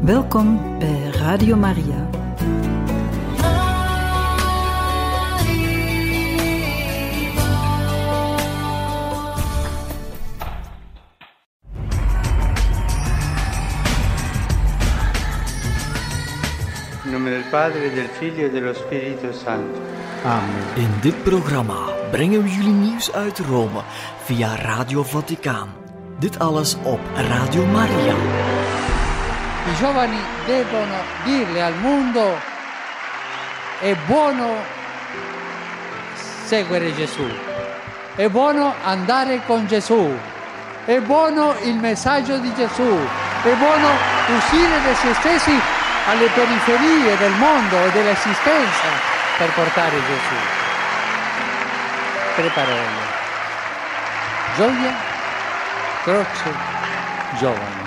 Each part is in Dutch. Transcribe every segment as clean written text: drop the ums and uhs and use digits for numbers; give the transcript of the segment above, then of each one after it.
Welkom bij Radio Maria. In nome del Padre, del Figlio e dello Spirito Santo. Amen. In dit programma brengen we jullie nieuws uit Rome via Radio Vaticaan. Dit alles op Radio Maria. I giovani devono dirle al mondo: è buono seguire Gesù, è buono andare con Gesù, è buono il messaggio di Gesù, è buono uscire da se stessi alle periferie del mondo e dell'esistenza per portare Gesù. Tre parole: gioia, croce, giovani.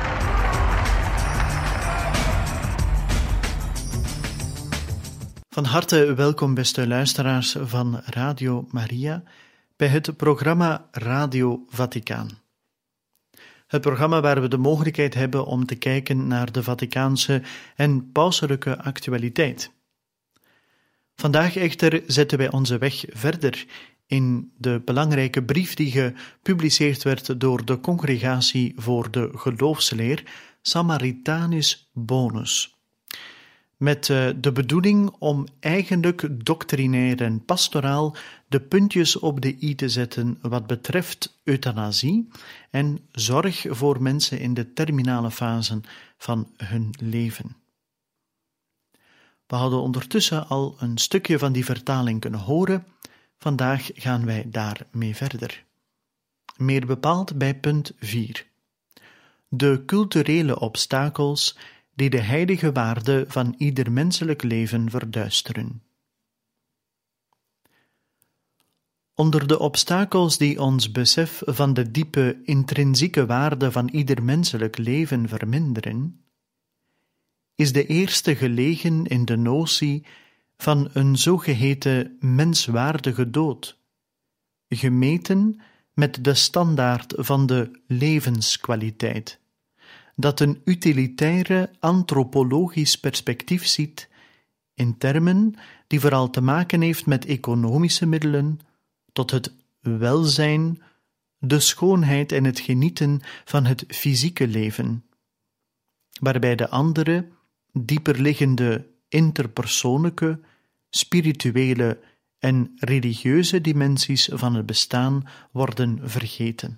Van harte welkom, beste luisteraars van Radio Maria, bij het programma Radio Vaticaan. Het programma waar we de mogelijkheid hebben om te kijken naar de Vaticaanse en pauselijke actualiteit. Vandaag echter zetten wij onze weg verder in de belangrijke brief die gepubliceerd werd door de Congregatie voor de Geloofsleer, Samaritanus Bonus. Met de bedoeling om eigenlijk doctrinair en pastoraal de puntjes op de i te zetten wat betreft euthanasie en zorg voor mensen in de terminale fasen van hun leven. We hadden ondertussen al een stukje van die vertaling kunnen horen. Vandaag gaan wij daarmee verder. Meer bepaald bij punt 4. De culturele obstakels die de heilige waarde van ieder menselijk leven verduisteren. Onder de obstakels die ons besef van de diepe intrinsieke waarde van ieder menselijk leven verminderen, is de eerste gelegen in de notie van een zogeheten menswaardige dood, gemeten met de standaard van de levenskwaliteit, dat een utilitaire antropologisch perspectief ziet in termen die vooral te maken heeft met economische middelen tot het welzijn, de schoonheid en het genieten van het fysieke leven, waarbij de andere, dieperliggende interpersoonlijke, spirituele en religieuze dimensies van het bestaan worden vergeten.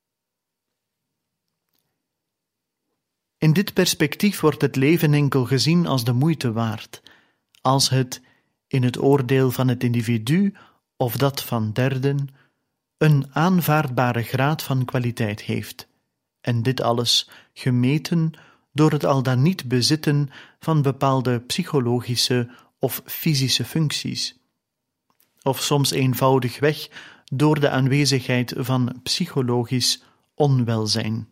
In dit perspectief wordt het leven enkel gezien als de moeite waard, als het, in het oordeel van het individu of dat van derden, een aanvaardbare graad van kwaliteit heeft, en dit alles gemeten door het al dan niet bezitten van bepaalde psychologische of fysische functies, of soms eenvoudigweg door de aanwezigheid van psychologisch onwelzijn.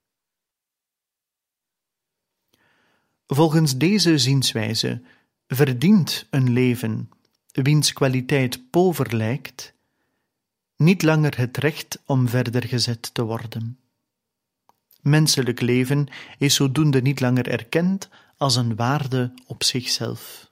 Volgens deze zienswijze verdient een leven, wiens kwaliteit pover lijkt, niet langer het recht om verder gezet te worden. Menselijk leven is zodoende niet langer erkend als een waarde op zichzelf.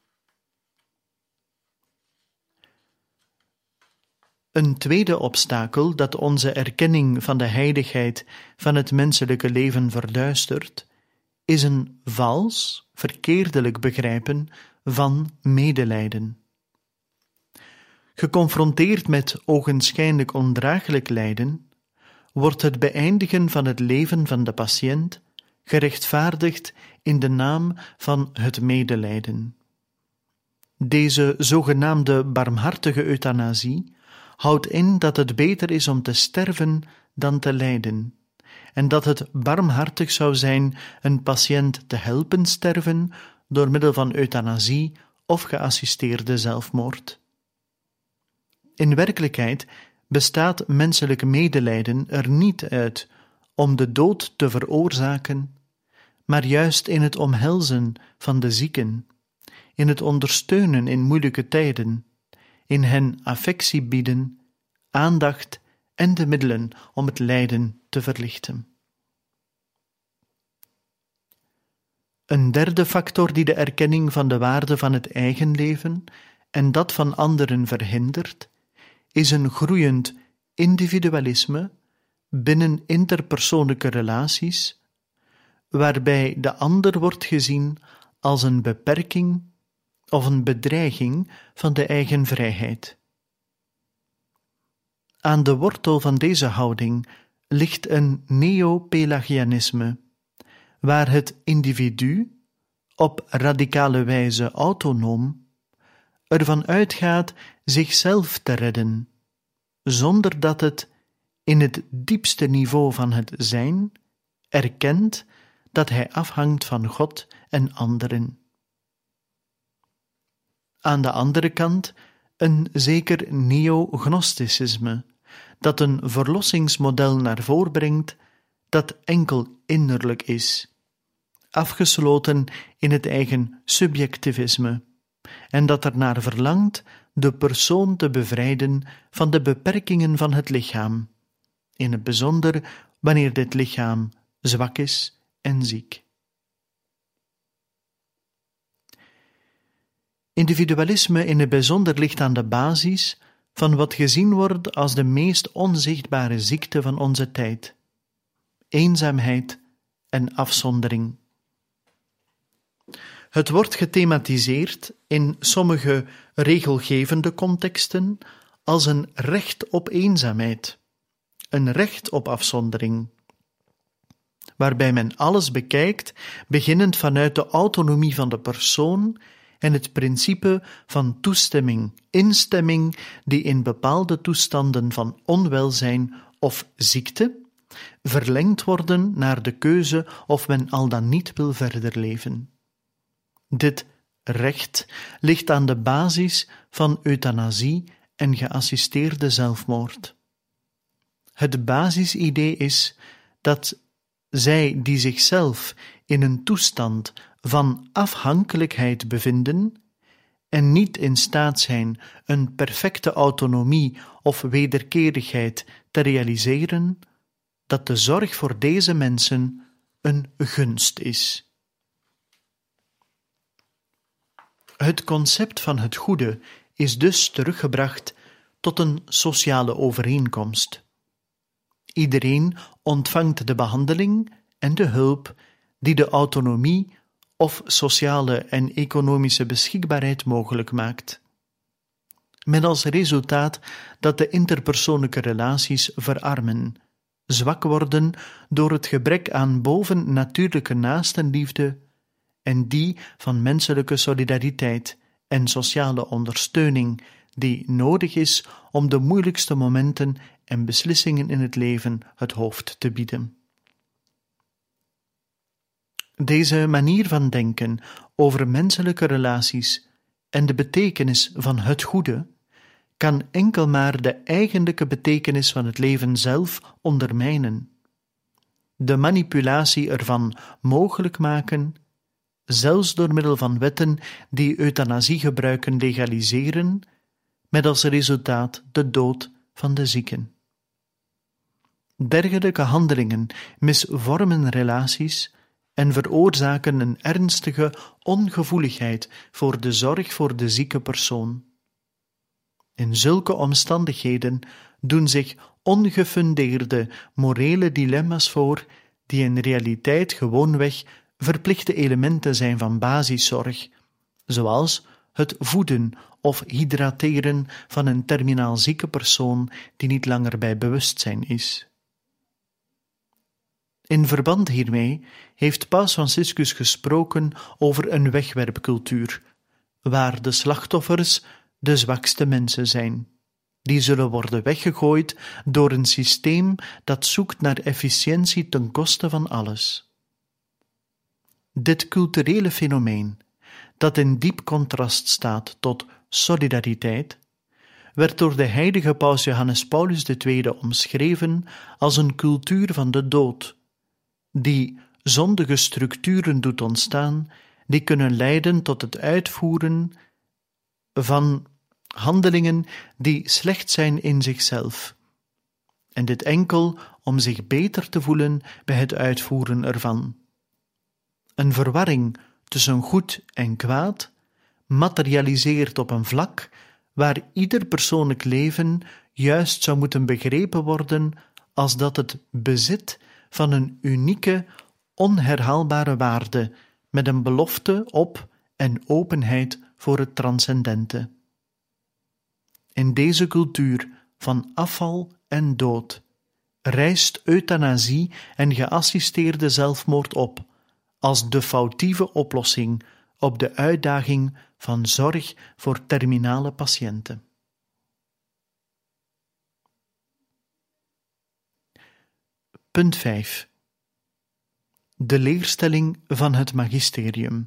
Een tweede obstakel dat onze erkenning van de heiligheid van het menselijke leven verduistert, is een vals, verkeerdelijk begrijpen van medelijden. Geconfronteerd met ogenschijnlijk ondraaglijk lijden, wordt het beëindigen van het leven van de patiënt gerechtvaardigd in de naam van het medelijden. Deze zogenaamde barmhartige euthanasie houdt in dat het beter is om te sterven dan te lijden, en dat het barmhartig zou zijn een patiënt te helpen sterven door middel van euthanasie of geassisteerde zelfmoord. In werkelijkheid bestaat menselijk medelijden er niet uit om de dood te veroorzaken, maar juist in het omhelzen van de zieken, in het ondersteunen in moeilijke tijden, in hen affectie bieden, aandacht en de middelen om het lijden te verlichten. Een derde factor die de erkenning van de waarde van het eigen leven en dat van anderen verhindert, is een groeiend individualisme binnen interpersoonlijke relaties, waarbij de ander wordt gezien als een beperking of een bedreiging van de eigen vrijheid. Aan de wortel van deze houding ligt een neo-pelagianisme, waar het individu, op radicale wijze autonoom, ervan uitgaat zichzelf te redden, zonder dat het, in het diepste niveau van het zijn, erkent dat hij afhangt van God en anderen. Aan de andere kant een zeker neo-gnosticisme, dat een verlossingsmodel naar voren brengt dat enkel innerlijk is, afgesloten in het eigen subjectivisme, en dat ernaar verlangt de persoon te bevrijden van de beperkingen van het lichaam, in het bijzonder wanneer dit lichaam zwak is en ziek. Individualisme in het bijzonder ligt aan de basis van wat gezien wordt als de meest onzichtbare ziekte van onze tijd: eenzaamheid en afzondering. Het wordt gethematiseerd in sommige regelgevende contexten als een recht op eenzaamheid, een recht op afzondering, waarbij men alles bekijkt, beginnend vanuit de autonomie van de persoon en het principe van toestemming, instemming, die in bepaalde toestanden van onwelzijn of ziekte verlengd worden naar de keuze of men al dan niet wil verder leven. Dit recht ligt aan de basis van euthanasie en geassisteerde zelfmoord. Het basisidee is dat zij die zichzelf in een toestand van afhankelijkheid bevinden en niet in staat zijn een perfecte autonomie of wederkerigheid te realiseren, dat de zorg voor deze mensen een gunst is. Het concept van het goede is dus teruggebracht tot een sociale overeenkomst. Iedereen ontvangt de behandeling en de hulp die de autonomie of sociale en economische beschikbaarheid mogelijk maakt. Met als resultaat dat de interpersoonlijke relaties verarmen, zwak worden door het gebrek aan bovennatuurlijke naastenliefde en die van menselijke solidariteit en sociale ondersteuning die nodig is om de moeilijkste momenten en beslissingen in het leven het hoofd te bieden. Deze manier van denken over menselijke relaties en de betekenis van het goede kan enkel maar de eigenlijke betekenis van het leven zelf ondermijnen. De manipulatie ervan mogelijk maken, zelfs door middel van wetten die euthanasiegebruiken legaliseren, met als resultaat de dood van de zieken. Dergelijke handelingen misvormen relaties en veroorzaken een ernstige ongevoeligheid voor de zorg voor de zieke persoon. In zulke omstandigheden doen zich ongefundeerde morele dilemma's voor die in realiteit gewoonweg verplichte elementen zijn van basiszorg, zoals het voeden of hydrateren van een terminaal zieke persoon die niet langer bij bewustzijn is. In verband hiermee heeft Paus Franciscus gesproken over een wegwerpcultuur, waar de slachtoffers de zwakste mensen zijn. Die zullen worden weggegooid door een systeem dat zoekt naar efficiëntie ten koste van alles. Dit culturele fenomeen, dat in diep contrast staat tot solidariteit, werd door de heilige paus Johannes Paulus II omschreven als een cultuur van de dood, die zondige structuren doet ontstaan, die kunnen leiden tot het uitvoeren van handelingen die slecht zijn in zichzelf, en dit enkel om zich beter te voelen bij het uitvoeren ervan. een verwarring tussen goed en kwaad, materialiseert op een vlak waar ieder persoonlijk leven juist zou moeten begrepen worden als dat het bezit van een unieke, onherhaalbare waarde met een belofte op en openheid voor het transcendente. In deze cultuur van afval en dood rijst euthanasie en geassisteerde zelfmoord op als de foutieve oplossing op de uitdaging van zorg voor terminale patiënten. Punt 5. De leerstelling van het magisterium.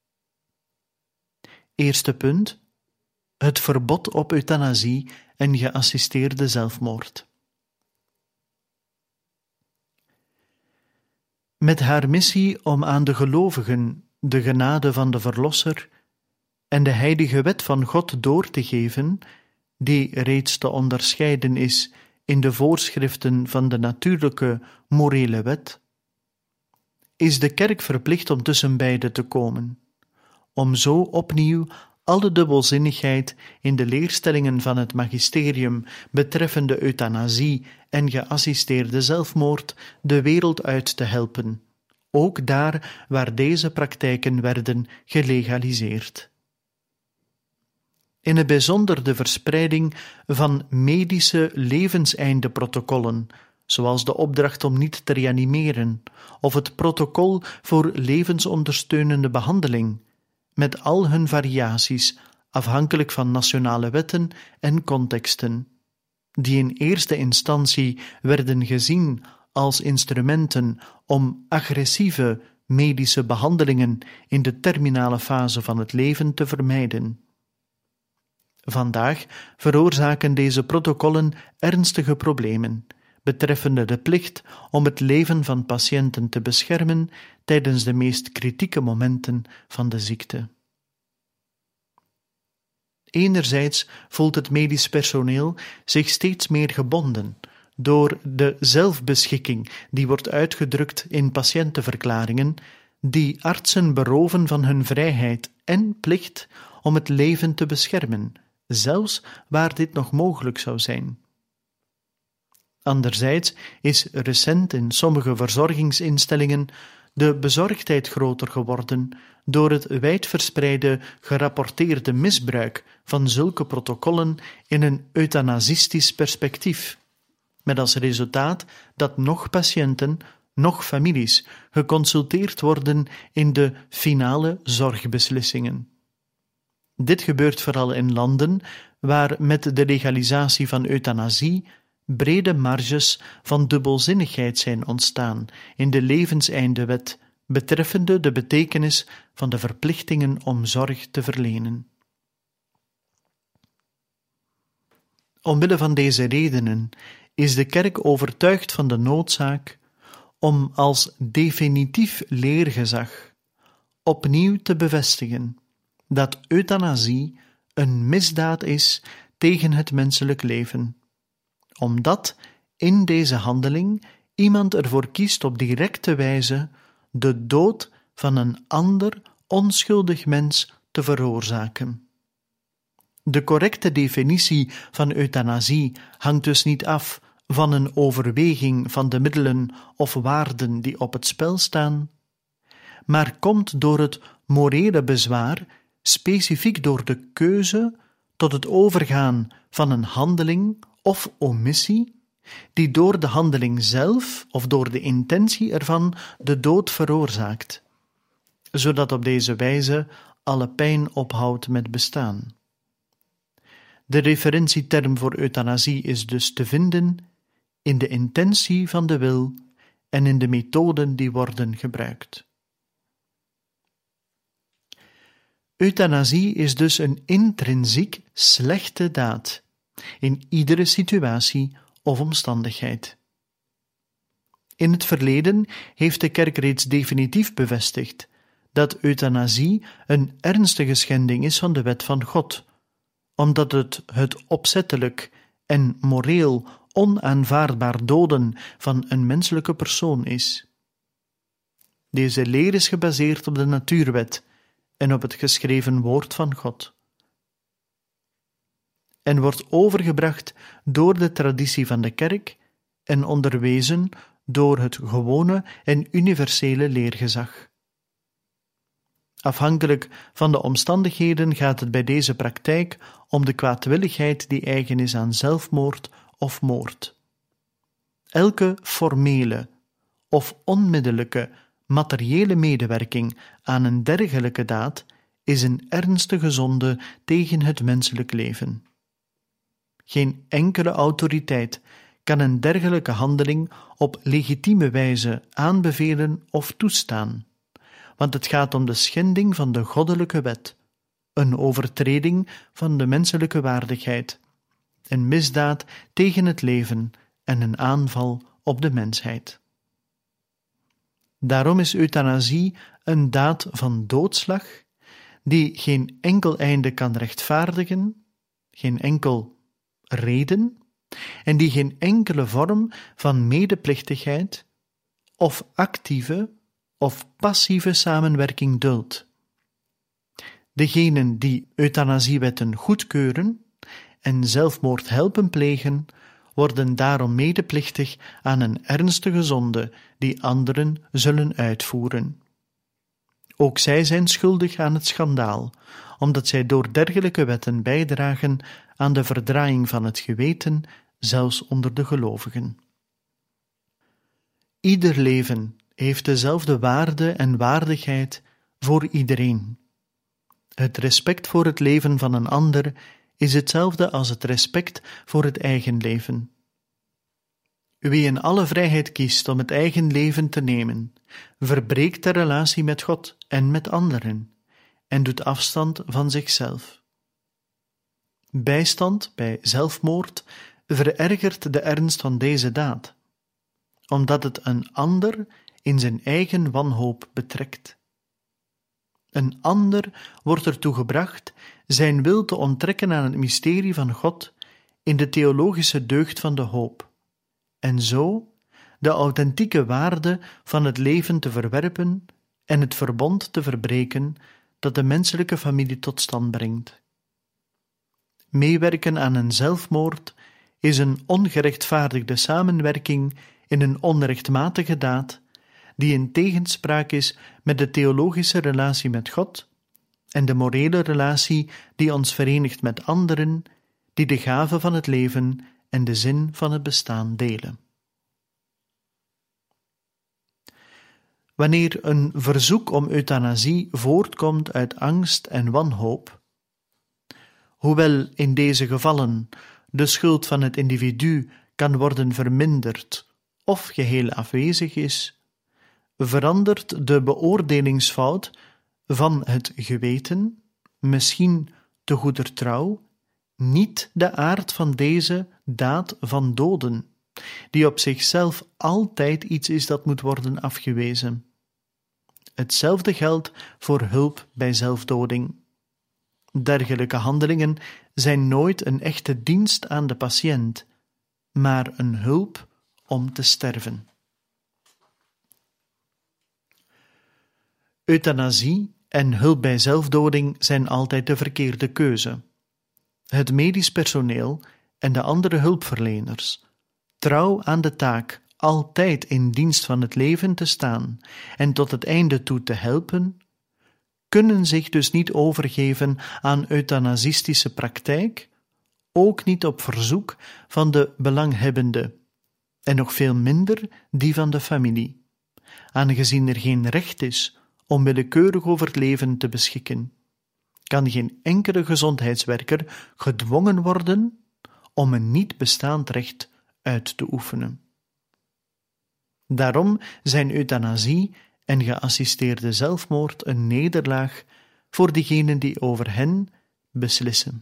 Eerste punt. Het verbod op euthanasie en geassisteerde zelfmoord. Met haar missie om aan de gelovigen de genade van de Verlosser en de heilige wet van God door te geven, die reeds te onderscheiden is in de voorschriften van de natuurlijke morele wet, is de kerk verplicht om tussen beide te komen, om zo opnieuw alle dubbelzinnigheid in de leerstellingen van het magisterium betreffende euthanasie en geassisteerde zelfmoord de wereld uit te helpen, ook daar waar deze praktijken werden gelegaliseerd. In het bijzonder de verspreiding van medische levenseindeprotocollen, zoals de opdracht om niet te reanimeren, of het protocol voor levensondersteunende behandeling, met al hun variaties, afhankelijk van nationale wetten en contexten, die in eerste instantie werden gezien als instrumenten om agressieve medische behandelingen in de terminale fase van het leven te vermijden. Vandaag veroorzaken deze protocollen ernstige problemen betreffende de plicht om het leven van patiënten te beschermen tijdens de meest kritieke momenten van de ziekte. Enerzijds voelt het medisch personeel zich steeds meer gebonden door de zelfbeschikking die wordt uitgedrukt in patiëntenverklaringen, die artsen beroven van hun vrijheid en plicht om het leven te beschermen, zelfs waar dit nog mogelijk zou zijn. Anderzijds is recent in sommige verzorgingsinstellingen de bezorgdheid groter geworden door het wijdverspreide gerapporteerde misbruik van zulke protocollen in een euthanasistisch perspectief, met als resultaat dat nog patiënten, nog families geconsulteerd worden in de finale zorgbeslissingen. Dit gebeurt vooral in landen waar met de legalisatie van euthanasie brede marges van dubbelzinnigheid zijn ontstaan in de levenseindewet betreffende de betekenis van de verplichtingen om zorg te verlenen. Omwille van deze redenen is de kerk overtuigd van de noodzaak om als definitief leergezag opnieuw te bevestigen dat euthanasie een misdaad is tegen het menselijk leven, omdat in deze handeling iemand ervoor kiest op directe wijze de dood van een ander onschuldig mens te veroorzaken. De correcte definitie van euthanasie hangt dus niet af van een overweging van de middelen of waarden die op het spel staan, maar komt door het morele bezwaar, specifiek door de keuze tot het overgaan van een handeling of omissie, die door de handeling zelf of door de intentie ervan de dood veroorzaakt, zodat op deze wijze alle pijn ophoudt met bestaan. De referentieterm voor euthanasie is dus te vinden in de intentie van de wil en in de methoden die worden gebruikt. Euthanasie is dus een intrinsiek slechte daad, in iedere situatie of omstandigheid. In het verleden heeft de kerk reeds definitief bevestigd dat euthanasie een ernstige schending is van de wet van God, omdat het opzettelijk en moreel onaanvaardbaar doden van een menselijke persoon is. Deze leer is gebaseerd op de natuurwet en op het geschreven woord van God, en wordt overgebracht door de traditie van de kerk en onderwezen door het gewone en universele leergezag. Afhankelijk van de omstandigheden gaat het bij deze praktijk om de kwaadwilligheid die eigen is aan zelfmoord of moord. Elke formele of onmiddellijke materiële medewerking aan een dergelijke daad is een ernstige zonde tegen het menselijk leven. Geen enkele autoriteit kan een dergelijke handeling op legitieme wijze aanbevelen of toestaan, want het gaat om de schending van de goddelijke wet, een overtreding van de menselijke waardigheid, een misdaad tegen het leven en een aanval op de mensheid. Daarom is euthanasie een daad van doodslag die geen enkel einde kan rechtvaardigen, geen enkel reden, en die geen enkele vorm van medeplichtigheid of actieve of passieve samenwerking duldt. Degenen die euthanasiewetten goedkeuren en zelfmoord helpen plegen, worden daarom medeplichtig aan een ernstige zonde die anderen zullen uitvoeren. Ook zij zijn schuldig aan het schandaal, omdat zij door dergelijke wetten bijdragen aan de verdraaiing van het geweten, zelfs onder de gelovigen. Ieder leven heeft dezelfde waarde en waardigheid voor iedereen. Het respect voor het leven van een ander is hetzelfde als het respect voor het eigen leven. Wie in alle vrijheid kiest om het eigen leven te nemen, verbreekt de relatie met God en met anderen en doet afstand van zichzelf. Bijstand bij zelfmoord verergert de ernst van deze daad, omdat het een ander in zijn eigen wanhoop betrekt. Een ander wordt ertoe gebracht zijn wil te onttrekken aan het mysterie van God in de theologische deugd van de hoop, en zo de authentieke waarde van het leven te verwerpen en het verbond te verbreken dat de menselijke familie tot stand brengt. Meewerken aan een zelfmoord is een ongerechtvaardigde samenwerking in een onrechtmatige daad die in tegenspraak is met de theologische relatie met God en de morele relatie die ons verenigt met anderen die de gave van het leven en de zin van het bestaan delen. Wanneer een verzoek om euthanasie voortkomt uit angst en wanhoop, hoewel in deze gevallen de schuld van het individu kan worden verminderd of geheel afwezig is, verandert de beoordelingsfout van het geweten, misschien te goeder trouw, niet de aard van deze daad van doden, die op zichzelf altijd iets is dat moet worden afgewezen. Hetzelfde geldt voor hulp bij zelfdoding. Dergelijke handelingen zijn nooit een echte dienst aan de patiënt, maar een hulp om te sterven. Euthanasie en hulp bij zelfdoding zijn altijd de verkeerde keuze. Het medisch personeel en de andere hulpverleners, trouw aan de taak altijd in dienst van het leven te staan en tot het einde toe te helpen, kunnen zich dus niet overgeven aan euthanasistische praktijk, ook niet op verzoek van de belanghebbende, en nog veel minder die van de familie, aangezien er geen recht is om willekeurig over het leven te beschikken, kan geen enkele gezondheidswerker gedwongen worden om een niet bestaand recht uit te oefenen. Daarom zijn euthanasie en geassisteerde zelfmoord een nederlaag voor diegenen die over hen beslissen.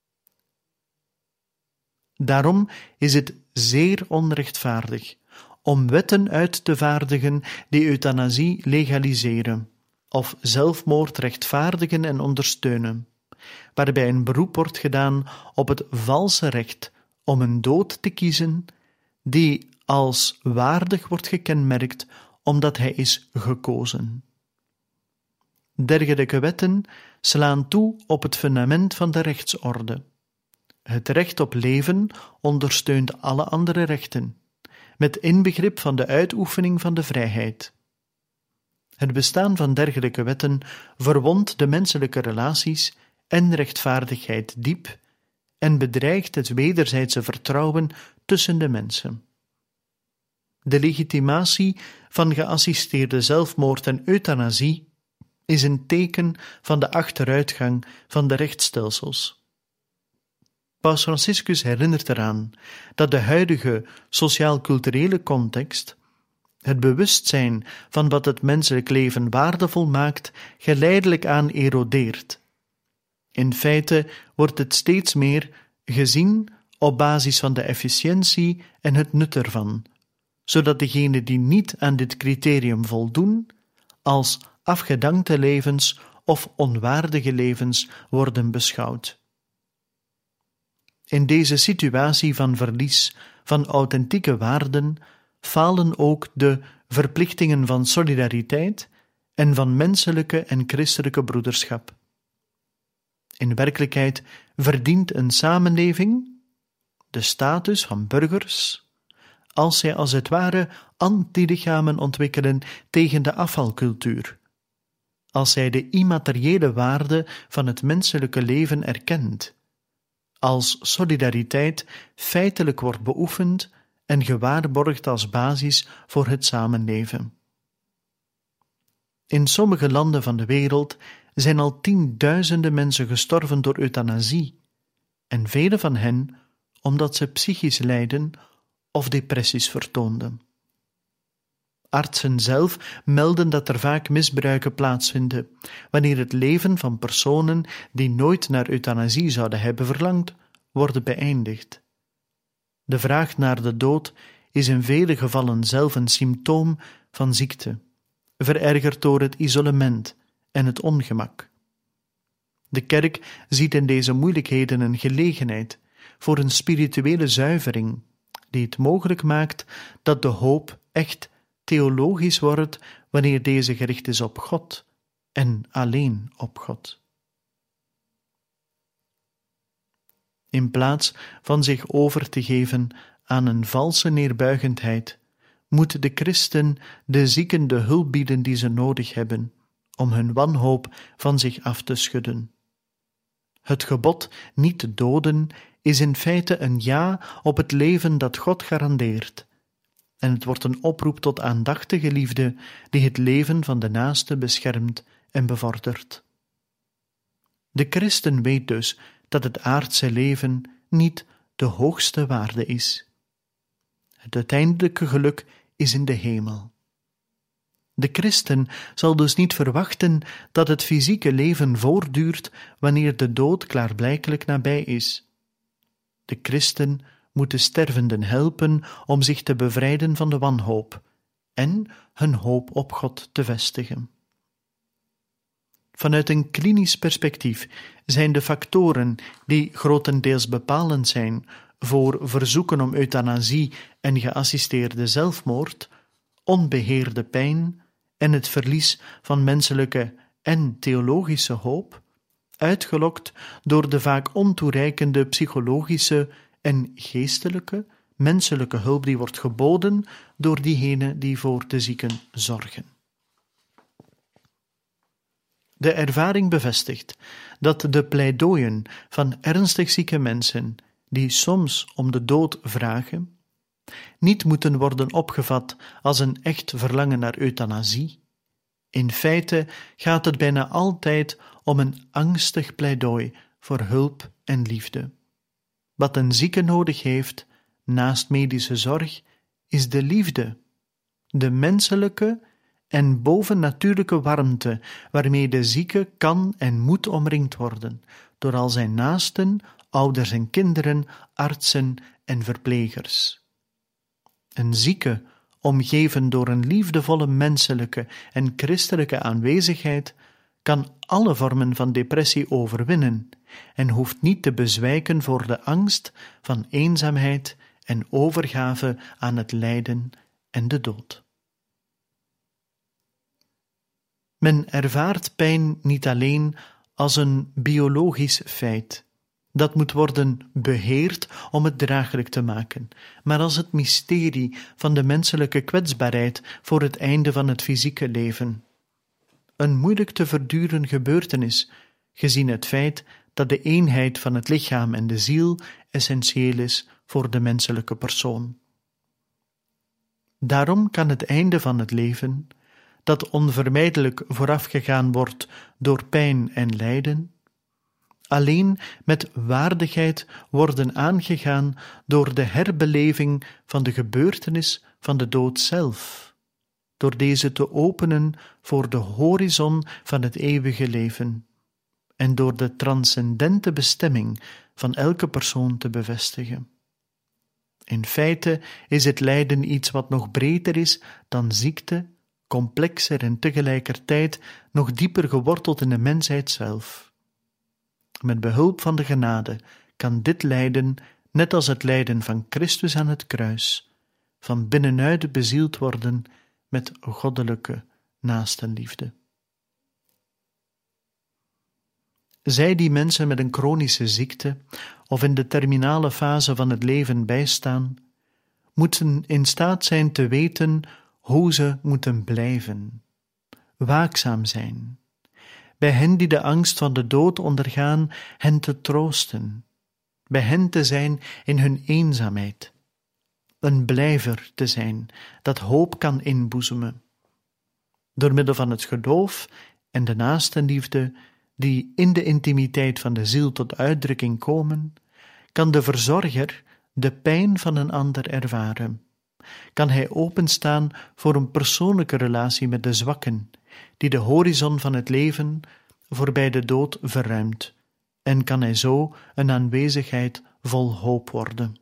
Daarom is het zeer onrechtvaardig om wetten uit te vaardigen die euthanasie legaliseren of zelfmoord rechtvaardigen en ondersteunen, waarbij een beroep wordt gedaan op het valse recht om een dood te kiezen die als waardig wordt gekenmerkt omdat hij is gekozen. Dergelijke wetten slaan toe op het fundament van de rechtsorde. Het recht op leven ondersteunt alle andere rechten, met inbegrip van de uitoefening van de vrijheid. Het bestaan van dergelijke wetten verwondt de menselijke relaties en rechtvaardigheid diep en bedreigt het wederzijdse vertrouwen tussen de mensen. De legitimatie van geassisteerde zelfmoord en euthanasie is een teken van de achteruitgang van de rechtsstelsels. Paus Franciscus herinnert eraan dat de huidige sociaal-culturele context het bewustzijn van wat het menselijk leven waardevol maakt geleidelijk aan erodeert. In feite wordt het steeds meer gezien op basis van de efficiëntie en het nut ervan, zodat degenen die niet aan dit criterium voldoen, als afgedankte levens of onwaardige levens worden beschouwd. In deze situatie van verlies van authentieke waarden falen ook de verplichtingen van solidariteit en van menselijke en christelijke broederschap. In werkelijkheid verdient een samenleving de status van burgers als zij als het ware antilichamen ontwikkelen tegen de afvalcultuur, als zij de immateriële waarde van het menselijke leven erkent, als solidariteit feitelijk wordt beoefend en gewaarborgd als basis voor het samenleven. In sommige landen van de wereld zijn al tienduizenden mensen gestorven door euthanasie, en vele van hen omdat ze psychisch lijden of depressies vertoonden. Artsen zelf melden dat er vaak misbruiken plaatsvinden, wanneer het leven van personen die nooit naar euthanasie zouden hebben verlangd, worden beëindigd. De vraag naar de dood is in vele gevallen zelf een symptoom van ziekte, verergerd door het isolement en het ongemak. De kerk ziet in deze moeilijkheden een gelegenheid voor een spirituele zuivering, die het mogelijk maakt dat de hoop echt theologisch wordt wanneer deze gericht is op God en alleen op God. In plaats van zich over te geven aan een valse neerbuigendheid, moet de christen de zieken de hulp bieden die ze nodig hebben, om hun wanhoop van zich af te schudden. Het gebod niet te doden is in feite een ja op het leven dat God garandeert, en het wordt een oproep tot aandachtige liefde die het leven van de naaste beschermt en bevordert. De christen weet dus dat het aardse leven niet de hoogste waarde is. Het uiteindelijke geluk is in de hemel. De christen zal dus niet verwachten dat het fysieke leven voortduurt wanneer de dood klaarblijkelijk nabij is. De christen moet de stervenden helpen om zich te bevrijden van de wanhoop en hun hoop op God te vestigen. Vanuit een klinisch perspectief zijn de factoren die grotendeels bepalend zijn voor verzoeken om euthanasie en geassisteerde zelfmoord, onbeheerde pijn en het verlies van menselijke en theologische hoop, uitgelokt door de vaak ontoereikende psychologische en geestelijke, menselijke hulp die wordt geboden door diegenen die voor de zieken zorgen. De ervaring bevestigt dat de pleidooien van ernstig zieke mensen, die soms om de dood vragen, niet moeten worden opgevat als een echt verlangen naar euthanasie. In feite gaat het bijna altijd om een angstig pleidooi voor hulp en liefde. Wat een zieke nodig heeft, naast medische zorg, is de liefde, de menselijke en bovennatuurlijke warmte waarmee de zieke kan en moet omringd worden door al zijn naasten, ouders en kinderen, artsen en verplegers. Een zieke, omgeven door een liefdevolle menselijke en christelijke aanwezigheid, kan alle vormen van depressie overwinnen en hoeft niet te bezwijken voor de angst van eenzaamheid en overgave aan het lijden en de dood. Men ervaart pijn niet alleen als een biologisch feit. Dat moet worden beheerd om het draaglijk te maken, maar als het mysterie van de menselijke kwetsbaarheid voor het einde van het fysieke leven. Een moeilijk te verduren gebeurtenis, gezien het feit dat de eenheid van het lichaam en de ziel essentieel is voor de menselijke persoon. Daarom kan het einde van het leven, dat onvermijdelijk voorafgegaan wordt door pijn en lijden, alleen met waardigheid worden aangegaan door de herbeleving van de gebeurtenis van de dood zelf, door deze te openen voor de horizon van het eeuwige leven en door de transcendente bestemming van elke persoon te bevestigen. In feite is het lijden iets wat nog breder is dan ziekte, complexer en tegelijkertijd nog dieper geworteld in de mensheid zelf. Met behulp van de genade kan dit lijden, net als het lijden van Christus aan het kruis, van binnenuit bezield worden met goddelijke naastenliefde. Zij die mensen met een chronische ziekte of in de terminale fase van het leven bijstaan, moeten in staat zijn te weten hoe ze moeten blijven, waakzaam zijn, bij hen die de angst van de dood ondergaan, hen te troosten, bij hen te zijn in hun eenzaamheid, een blijver te zijn dat hoop kan inboezemen. Door middel van het geloof en de naastenliefde die in de intimiteit van de ziel tot uitdrukking komen, kan de verzorger de pijn van een ander ervaren. Kan hij openstaan voor een persoonlijke relatie met de zwakken, die de horizon van het leven voorbij de dood verruimt, en kan hij zo een aanwezigheid vol hoop worden.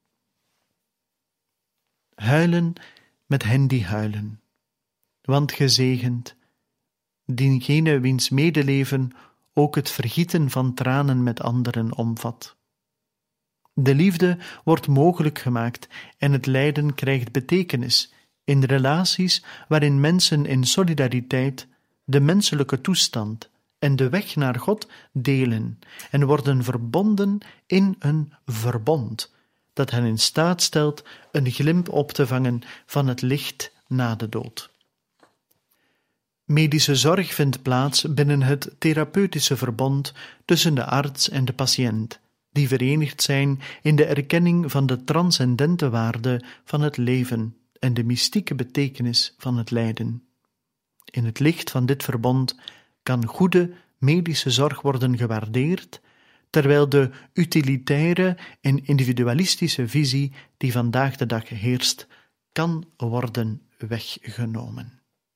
Huilen met hen die huilen, want gezegend diegene wiens medeleven ook het vergieten van tranen met anderen omvat. De liefde wordt mogelijk gemaakt en het lijden krijgt betekenis in relaties waarin mensen in solidariteit de menselijke toestand en de weg naar God delen en worden verbonden in een verbond dat hen in staat stelt een glimp op te vangen van het licht na de dood. Medische zorg vindt plaats binnen het therapeutische verbond tussen de arts en de patiënt, die verenigd zijn in de erkenning van de transcendente waarde van het leven en de mystieke betekenis van het lijden. In het licht van dit verbond kan goede medische zorg worden gewaardeerd, terwijl de utilitaire en individualistische visie die vandaag de dag heerst, kan worden weggenomen.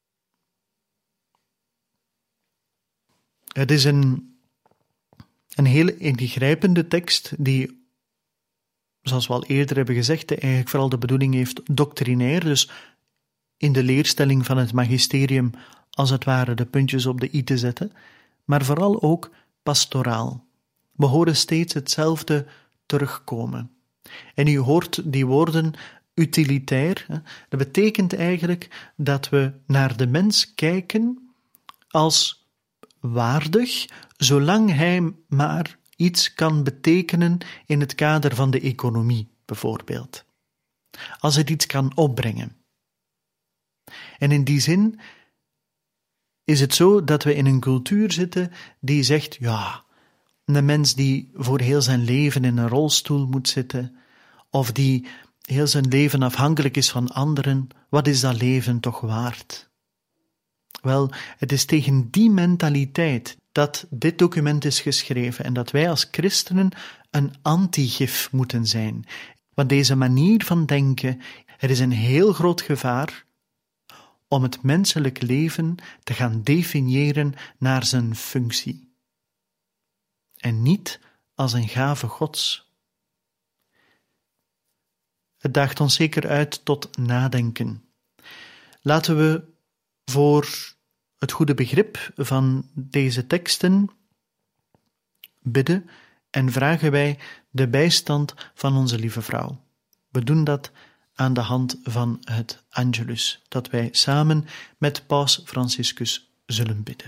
Het is een heel ingrijpende tekst die, zoals we al eerder hebben gezegd, eigenlijk vooral de bedoeling heeft doctrinair, dus in de leerstelling van het magisterium als het ware de puntjes op de i te zetten, maar vooral ook pastoraal. We horen steeds hetzelfde terugkomen. En u hoort die woorden utilitair. Dat betekent eigenlijk dat we naar de mens kijken als waardig, zolang hij maar iets kan betekenen in het kader van de economie, bijvoorbeeld. Als het iets kan opbrengen. En in die zin is het zo dat we in een cultuur zitten die zegt, ja, een mens die voor heel zijn leven in een rolstoel moet zitten, of die heel zijn leven afhankelijk is van anderen, wat is dat leven toch waard? Wel, het is tegen die mentaliteit dat dit document is geschreven en dat wij als christenen een antigif moeten zijn. Want deze manier van denken, er is een heel groot gevaar om het menselijk leven te gaan definiëren naar zijn functie. En niet als een gave Gods. Het daagt ons zeker uit tot nadenken. Laten we voor het goede begrip van deze teksten bidden en vragen wij de bijstand van onze lieve vrouw. We doen dat aan de hand van het Angelus, dat wij samen met Paus Franciscus zullen bidden.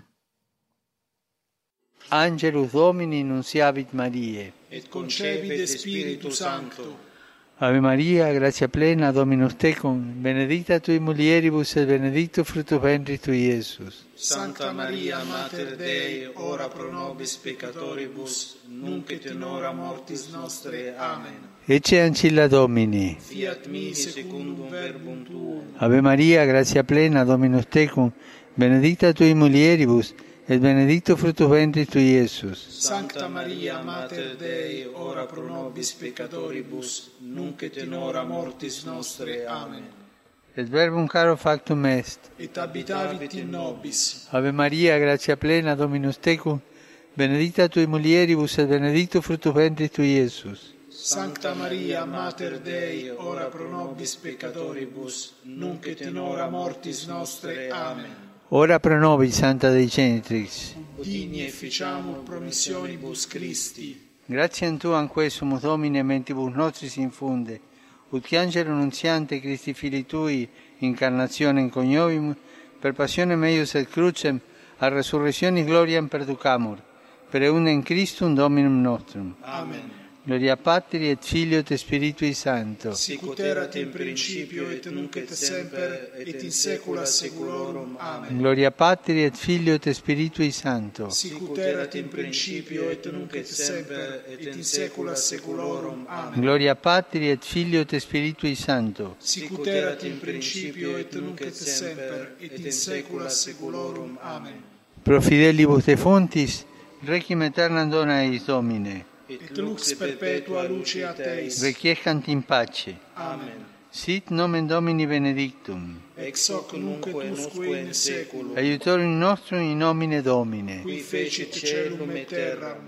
Angelus Domini nunciavit Mariae. Et concepit de Spiritu Sancto. Ave Maria, gratia plena, Dominus tecum, benedicta tui mulieribus et benedictus fructus ventris tui, Iesus. Sancta Maria, Mater Dei, ora pro nobis peccatoribus, nunc et in hora mortis nostre. Amen. Ecce ancilla Domini. Fiat mi secundum verbum tuum. Ave Maria, gratia plena, Dominus tecum, benedicta tui mulieribus, et benedictus fructus ventris tui, Iesus. Sancta Maria, Mater Dei, ora pro nobis peccatoribus, nunc et in hora mortis nostre. Amen. Et verbum caro factum est. Et habitavit in nobis. Ave Maria, gratia plena, Dominus tecum, benedicta tui mulieribus, et benedictus fructus ventris tui, Iesus. Sancta Maria, Mater Dei, ora pro nobis peccatoribus, nunc et in hora mortis nostre. Amen. Ora pro nobis, Santa Dei Genitrix. Digni efficiamur promissionibus Christi. Gratiam Tuam quesumus Domine mentibus nostris infunde, ut angelo nuntiante Christi Filii Tui, incarnationem coniovimus, per passionem eius et crucem, a resurrectionis gloriam perducamur, per eundem Christum Dominum nostrum. Amen. Gloria Patri et Filio et Spiritui Sancto. Sicut erat in principio et nunc et semper et in saecula saeculorum. Amen. Gloria Patri et Filio et Spiritui Sancto. Sicut erat in principio et nunc et semper et in saecula saeculorum. Amen. Gloria Patri et Filio et Spiritui Sancto. Sicut erat in principio et nunc et semper et in saecula saeculorum. Amen. Pro fidelibus defuntis, requiem aeternam dona eis Domine. Et lux perpetua luceat eis. Requiescant in pace. Amen. Sit nomen Domini benedictum. Ex hoc nunc et usque in saeculum. Aiutorium nostrum in nomine Domine. Qui fecit caelum et terram.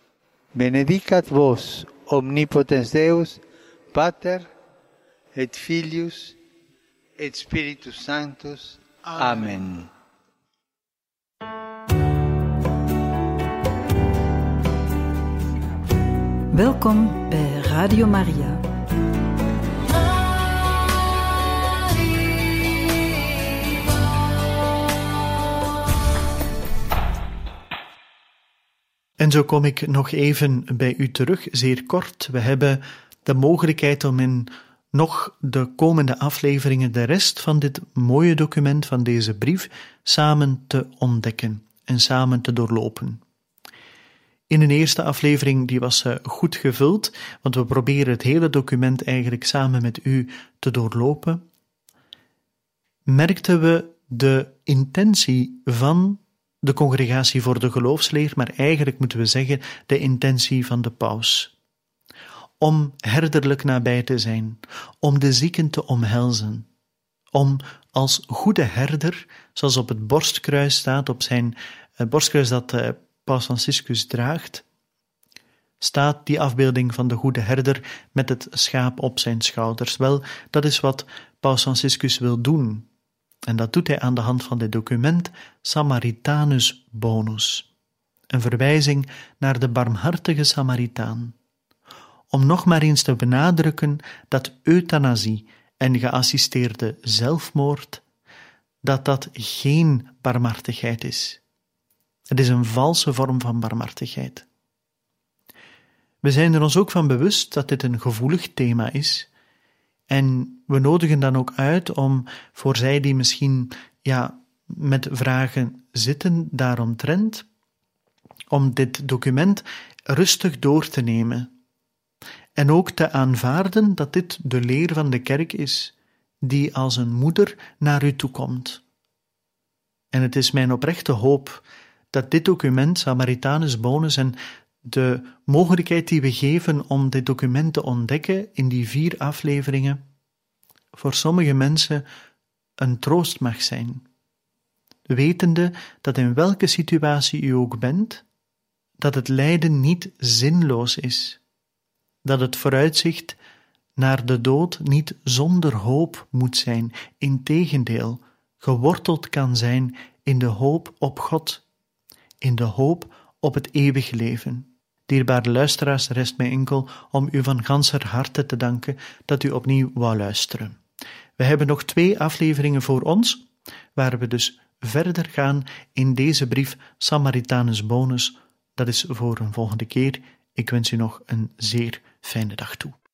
Benedicat vos, omnipotens Deus, Pater, et Filius, et Spiritus Sanctus. Amen. Welkom bij Radio Maria. En zo kom ik nog even bij u terug, zeer kort. We hebben de mogelijkheid om in nog de komende afleveringen de rest van dit mooie document, van deze brief, samen te ontdekken en samen te doorlopen. In een eerste aflevering, die was goed gevuld, want we proberen het hele document eigenlijk samen met u te doorlopen, merkten we de intentie van de Congregatie voor de Geloofsleer, maar eigenlijk moeten we zeggen de intentie van de paus. Om herderlijk nabij te zijn, om de zieken te omhelzen, om als goede herder, zoals op het borstkruis staat, op zijn borstkruis dat Paus Franciscus draagt, staat die afbeelding van de goede herder met het schaap op zijn schouders. Wel, dat is wat Paus Franciscus wil doen. En dat doet hij aan de hand van dit document Samaritanus Bonus, een verwijzing naar de barmhartige Samaritaan. Om nog maar eens te benadrukken dat euthanasie en geassisteerde zelfmoord, dat geen barmhartigheid is. Het is een valse vorm van barmhartigheid. We zijn er ons ook van bewust dat dit een gevoelig thema is en we nodigen dan ook uit om voor zij die misschien met vragen zitten daaromtrent, om dit document rustig door te nemen en ook te aanvaarden dat dit de leer van de kerk is die als een moeder naar u toekomt. En het is mijn oprechte hoop dat dit document, Samaritanus Bonus, en de mogelijkheid die we geven om dit document te ontdekken in die 4 afleveringen, voor sommige mensen een troost mag zijn. Wetende dat in welke situatie u ook bent, dat het lijden niet zinloos is, dat het vooruitzicht naar de dood niet zonder hoop moet zijn, integendeel, geworteld kan zijn in de hoop op God, in de hoop op het eeuwige leven. Dierbare luisteraars, rest mij enkel om u van ganser harte te danken dat u opnieuw wou luisteren. We hebben nog 2 afleveringen voor ons, waar we dus verder gaan in deze brief Samaritanus Bonus. Dat is voor een volgende keer. Ik wens u nog een zeer fijne dag toe.